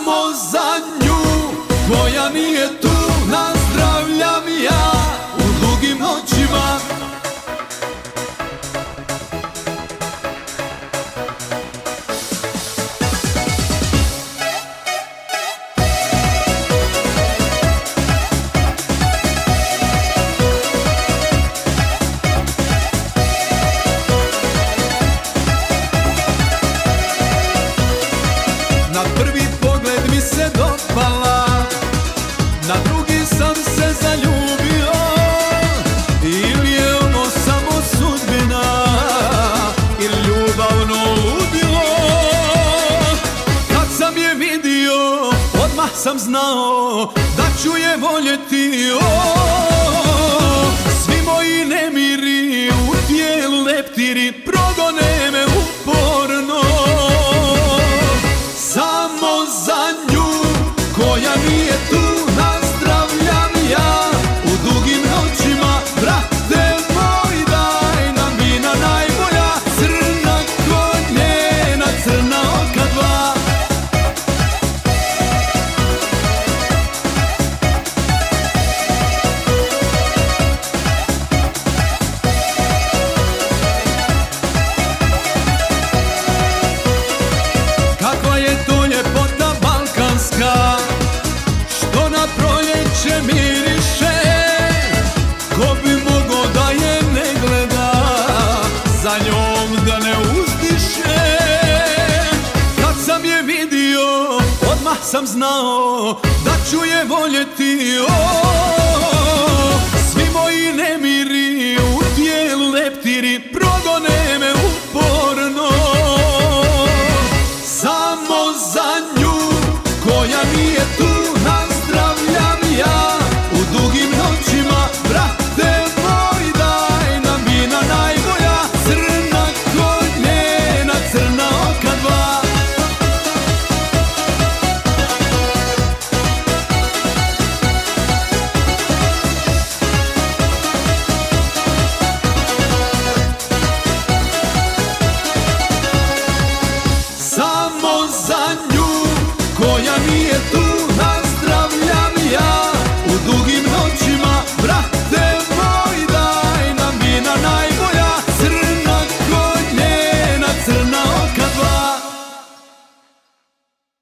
Samo za nju koja nije tu nazdravljam ja u dugim noćima. Na prvi pogled mi se dopala, na drugi sam se zaljubio. Ili je ono samo sudbina, ili ljubavno ludilo. Kad sam je vidio, odmah sam znao da ću je voljeti. Svi moji nemiri u tijelu leptiri progone me uporno. Samo za nju koja nije tu nazdravljam ja u dugim noćima. Brate moj, daj nam vina najbolja, crna ko njena crna oka dva. Kakva je to ljepota balkanska, što na proljeće miriše. Ko bi mogo da je ne gleda, za njom da ne uzdiše. Kad sam je vidio, odmah sam znao da ću je voljeti.